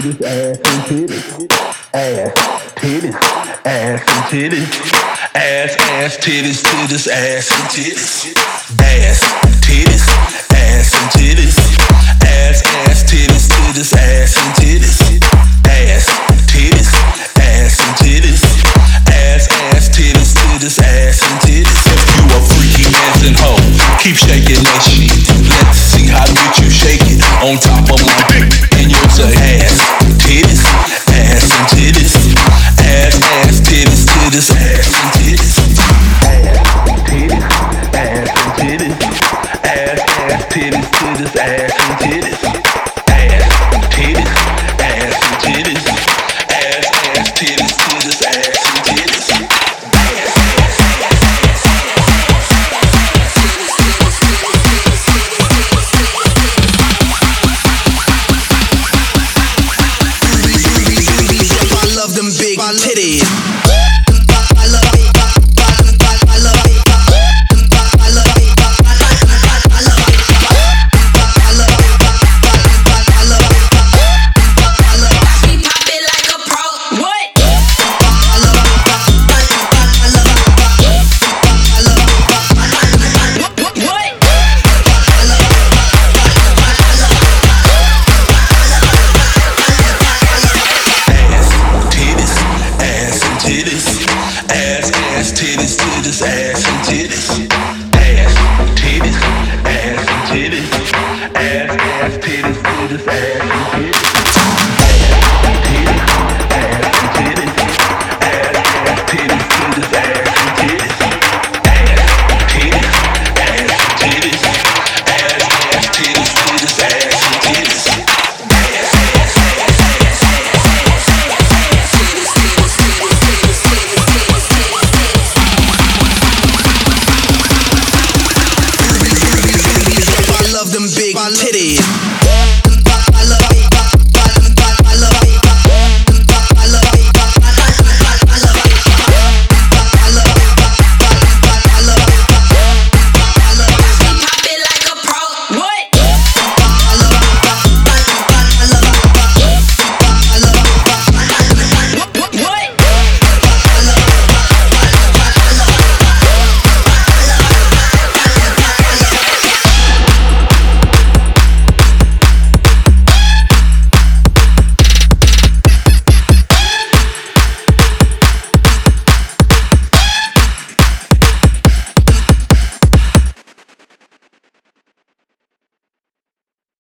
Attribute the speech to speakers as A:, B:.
A: titties, ass and titties, ass, titties, ass and titties, ass, titties, titties, ass and titties, ass, titties, ass and titties, ass, titties, titties, ass and titties, ass, titties, ass and titties, ass, titties, titties, ass and titties. If you a freaky ass and hoe, keep shaking that shit. Let's see how good you shake it on top of my dick. And you'll say ass, titties, ass and titties, ass, titties, titties, ass and titties, ass, titties, ass and titties, ass, titties, titties, ass and titties.